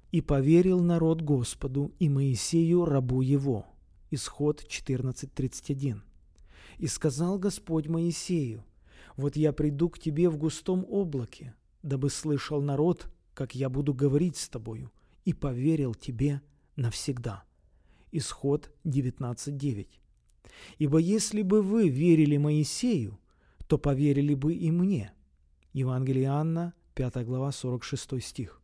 И поверил народ Господу и Моисею, рабу его». Исход 14:31. «И сказал Господь Моисею: вот я приду к тебе в густом облаке, дабы слышал народ, как я буду говорить с тобою, и поверил тебе навсегда». Исход 19:9. «Ибо если бы вы верили Моисею, то поверили бы и мне». Евангелие Иоанна, 5 глава, 46 стих.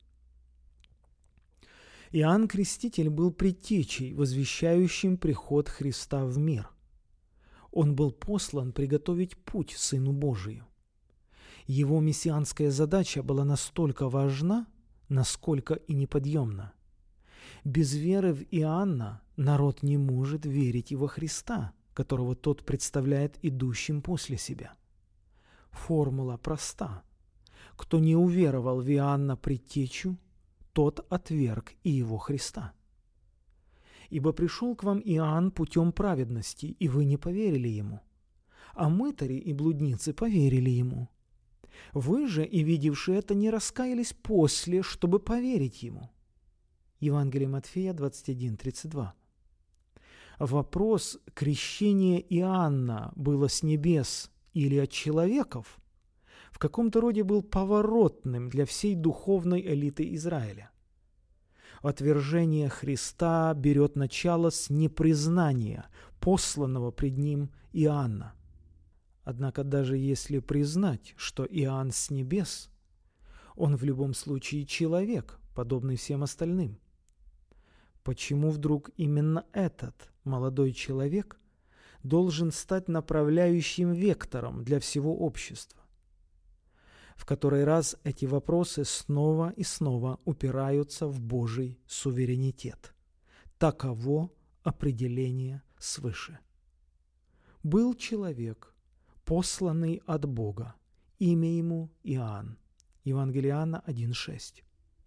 Иоанн Креститель был предтечей, возвещающим приход Христа в мир. Он был послан приготовить путь Сыну Божию. Его мессианская задача была настолько важна, насколько и неподъемна. Без веры в Иоанна народ не может верить и во Христа, которого тот представляет идущим после себя. Формула проста. Кто не уверовал в Иоанна предтечу, тот отверг и его Христа. «Ибо пришел к вам Иоанн путем праведности, и вы не поверили ему, а мытари и блудницы поверили ему. Вы же, и видевшие это, не раскаялись после, чтобы поверить ему». Евангелие Матфея 21:32. Вопрос крещения Иоанна было с небес или от человеков в каком-то роде был поворотным для всей духовной элиты Израиля. Отвержение Христа берет начало с непризнания посланного пред ним Иоанна. Однако даже если признать, что Иоанн с небес, он в любом случае человек, подобный всем остальным. Почему вдруг именно этот молодой человек должен стать направляющим вектором для всего общества? В который раз эти вопросы снова и снова упираются в Божий суверенитет. Таково определение свыше. Был человек, посланный от Бога, имя ему Иоанн. Евангелие Иоанна 1:6.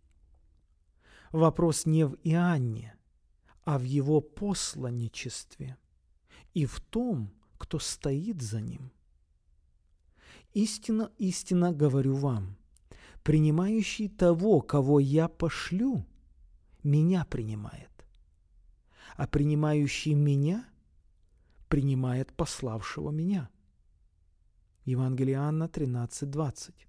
Вопрос не в Иоанне, а в его посланничестве и в том, кто стоит за ним. Истинно, истинно говорю вам, принимающий того, кого я пошлю, меня принимает, а принимающий меня принимает пославшего меня. Евангелие Иоанна 13:20.